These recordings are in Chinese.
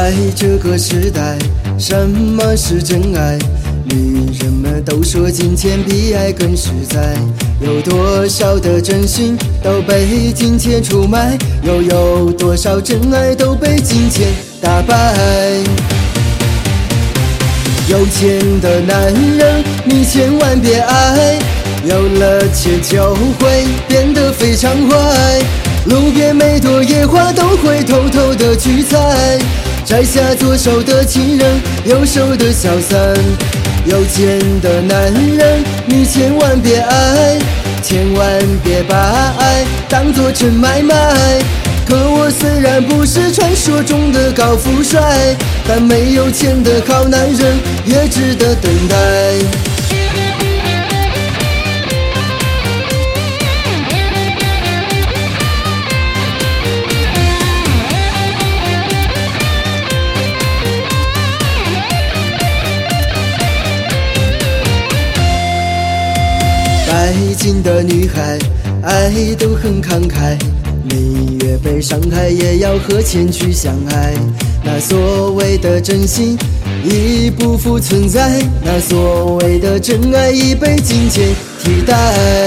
在这个时代，什么是真爱？女人们都说金钱比爱更实在，有多少的真心都被金钱出卖，又有多少真爱都被金钱打败。有钱的男人你千万别爱，有了钱就会变得非常坏，路边每朵野花都会偷偷的去采，摘下左手的情人，右手的小三。有钱的男人你千万别爱，千万别把爱当作真买卖。可我虽然不是传说中的高富帅，但没有钱的好男人也值得等待。拜金的女孩爱都很慷慨，你越被伤害也要和钱去相爱。那所谓的真心已不复存在，那所谓的真爱已被金钱替代。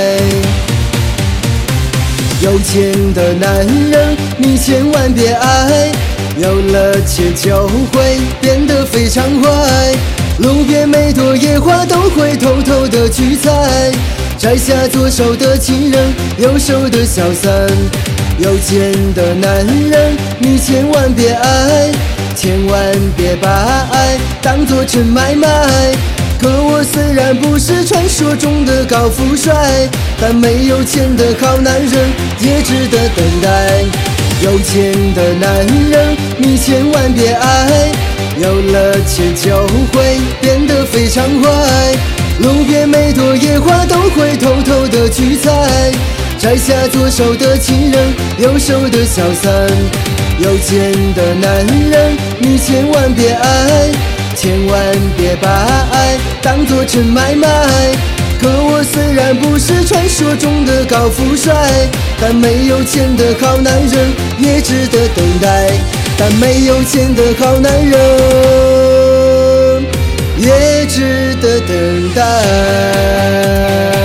有钱的男人你千万别爱，有了钱就会变得非常坏，路边每朵野花都会偷偷的去采，摘下左手的情人，右手的小三。有钱的男人你千万别爱，千万别把爱当作真买卖。可我虽然不是传说中的高富帅，但没有钱的好男人也值得等待。有钱的男人你千万别爱，有了钱就会变得非常坏，路边每朵野花都会偷偷的去采，摘下左手的情人，右手的小三。有钱的男人你千万别爱，千万别把爱当作真买卖。可我虽然不是传说中的高富帅，但没有钱的好男人也值得等待，但没有钱的好男人也值得等待。